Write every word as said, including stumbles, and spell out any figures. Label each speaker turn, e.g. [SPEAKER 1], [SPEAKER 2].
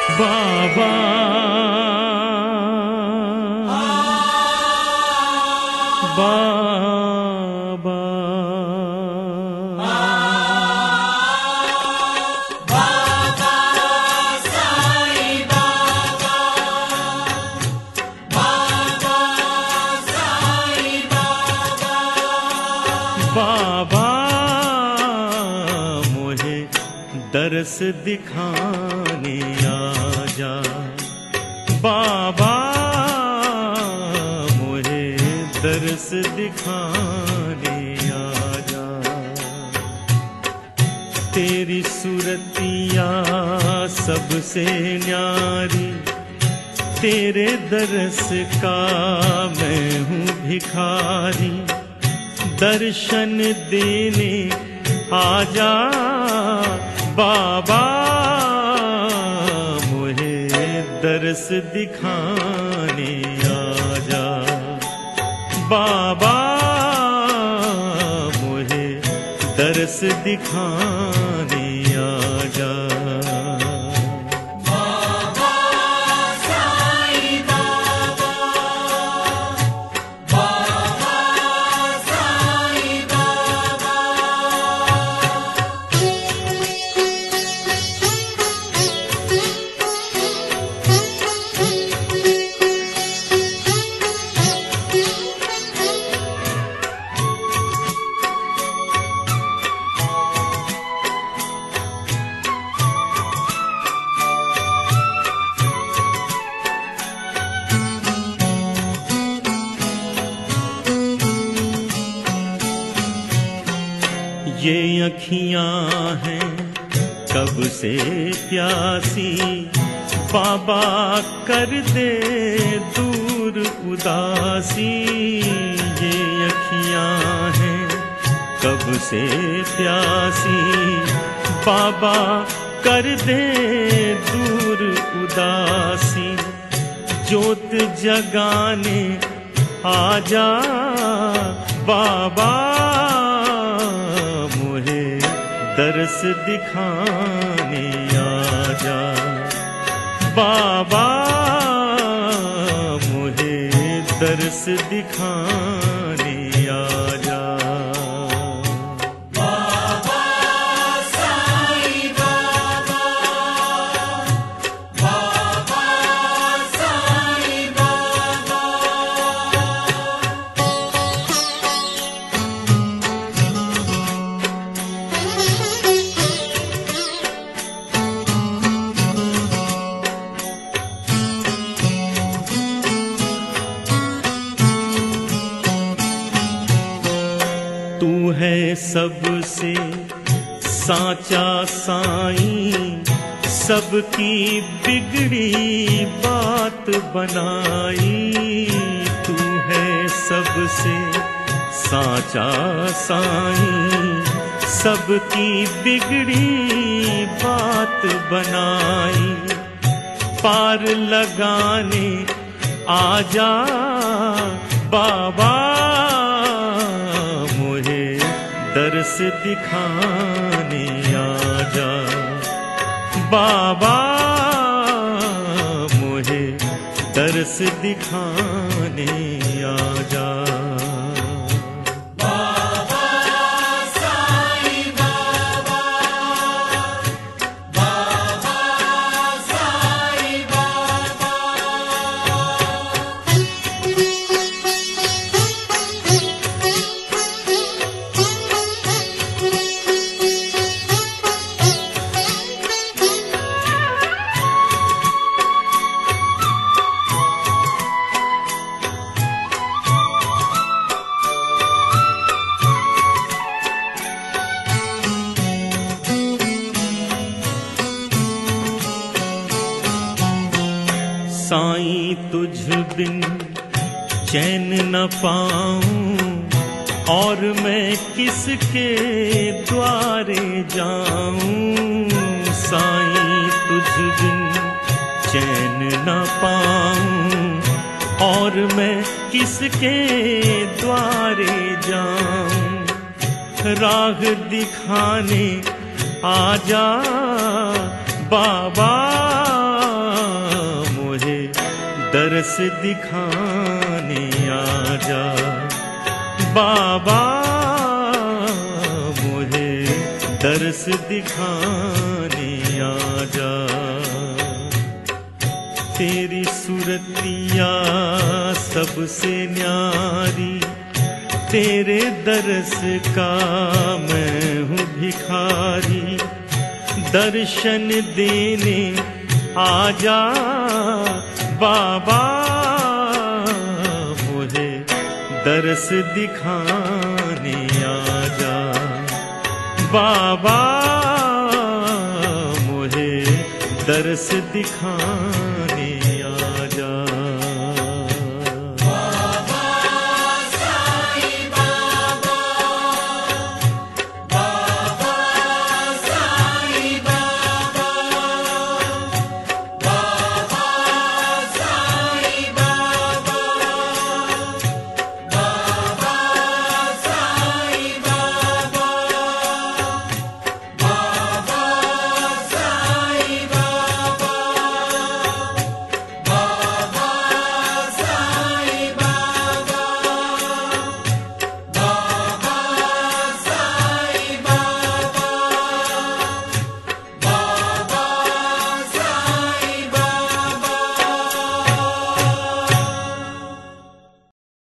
[SPEAKER 1] बाबा बाबा
[SPEAKER 2] बाबा साईं बाबा बाबा साईं बाबा
[SPEAKER 1] बाबा मुझे दरस दिखाने आजा बाबा मुझे दरस दिखाने आजा तेरी सूरतिया सबसे न्यारी तेरे दरस का मैं हूँ भिखारी दर्शन देने आजा बाबा मुझे दरस दिखाने आजा बाबा मुझे दरस दिखाने आजा
[SPEAKER 2] बाबा साईं बाबा बाबा साईं बाबा
[SPEAKER 1] ये अखियां हैं कब से प्यासी बाबा कर दे दूर उदासी ये अखियां हैं कब से प्यासी बाबा कर दे दूर उदासी ज्योत जगाने आजा बाबा मुझे दरस दिखाने आजा बाबा मुझे दरस दिखाने आजा
[SPEAKER 2] बाबा साईं बाबा बाबा साईं बाबा
[SPEAKER 1] तू है सबसे साचा साईं सबकी बिगड़ी बात बनाई तू है सबसे साचा साईं सबकी बिगड़ी बात बनाई पार लगाने आजा बाबा मुझे दरस दिखाने आजा बाबा मुझे दरस दिखाने आजा
[SPEAKER 2] बाबा साईं बाबा बाबा साईं बाबा
[SPEAKER 1] साईं तुझ बिन चैन न पाऊं और मैं किसके द्वारे जाऊं साईं तुझ बिन चैन न पाऊं और मैं किसके द्वारे जाऊं राह दिखाने आजा बाबा दरस दिखाने आजा बाबा, मुझे दरस दिखाने आजा। तेरी सूरतिया सबसे न्यारी, तेरे दरस का मैं हूँ भिखारी। दर्शन देने आजा बाबा, मुझे दरस दिखाने आजा बाबा, मुझे दरस दिखाने